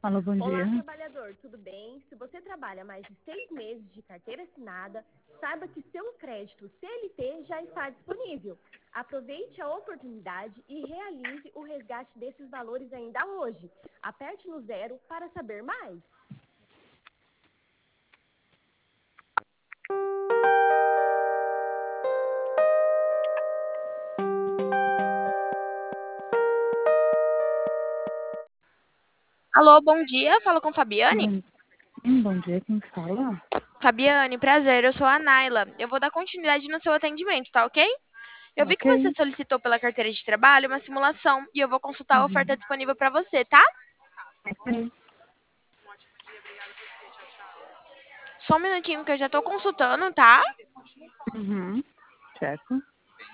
Alô, bom Olá, dia. trabalhador, tudo bem? Se você trabalha mais de 6 meses de carteira assinada, saiba que seu crédito CLT já está disponível. Aproveite a oportunidade e realize o resgate desses valores ainda hoje. Aperte no 0 para saber mais. Alô, bom dia. Fala com Fabiane. Bom, bom dia, quem fala? Fabiane, prazer. Eu sou a Naila. Eu vou dar continuidade no seu atendimento, tá ok? Eu vi que Ok. você solicitou pela carteira de trabalho uma simulação e eu vou consultar a oferta Uhum. disponível para você, tá? Ok. Só um minutinho que eu já tô consultando, tá? Uhum. Certo.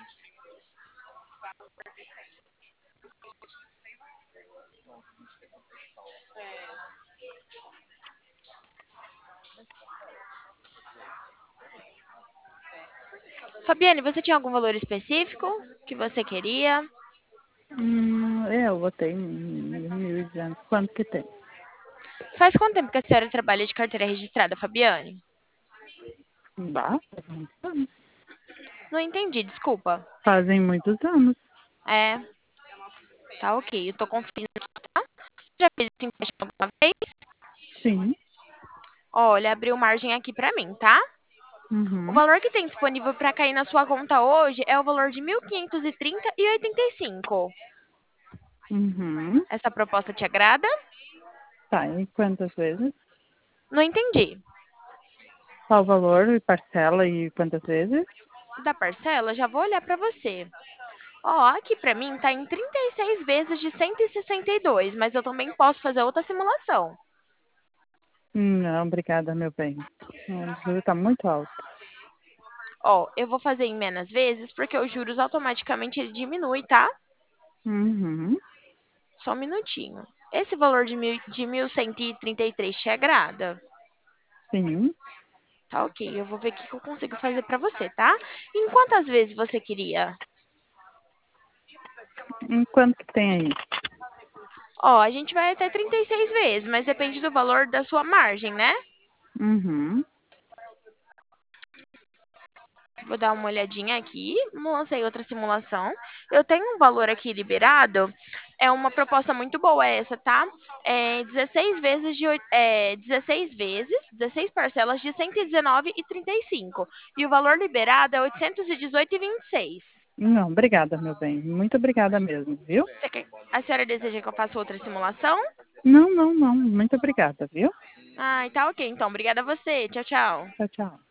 Fabiane, você tinha algum valor específico que você queria? Eu botei 1.200. Quanto que tem? Faz quanto tempo que a senhora trabalha de carteira registrada, Fabiane? Basta. Não entendi, desculpa. Fazem muitos anos. É, tá ok. Eu tô conferindo aqui, tá? Já fez esse empréstimo alguma vez? Sim. Olha, abriu margem aqui pra mim, tá? O Uhum. valor que tem disponível para cair na sua conta hoje é o valor de 1.530,85. Uhum. Essa proposta te agrada? Tá, e quantas vezes? Não entendi. Qual o valor e parcela e quantas vezes? Da parcela, já vou olhar para você. Ó, aqui para mim tá em 36 vezes de 162, mas eu também posso fazer outra simulação. Não, obrigada, meu bem. O juro tá muito alto. Ó, eu vou fazer em menos vezes porque os juros automaticamente ele diminui, tá? Uhum. Só um minutinho. Esse valor de 1.133 te agrada? Sim. Tá ok, eu vou ver o que que eu consigo fazer para você, tá? Em quantas vezes você queria? E quanto que tem aí? Ó, a gente vai até 36 vezes, mas depende do valor da sua margem, né? Uhum. Vou dar uma olhadinha aqui. Lancei outra simulação. Eu tenho um valor aqui liberado. É uma proposta muito boa essa, tá? É 16 vezes 16 vezes, 16 parcelas de 119,35. E o valor liberado é 818,26. Não, obrigada, meu bem. Muito obrigada mesmo, viu? A senhora deseja que eu faça outra simulação? Não, não, não. Muito obrigada, viu? Ah, tá ok, então. Obrigada a você. Tchau, tchau. Tchau, tchau.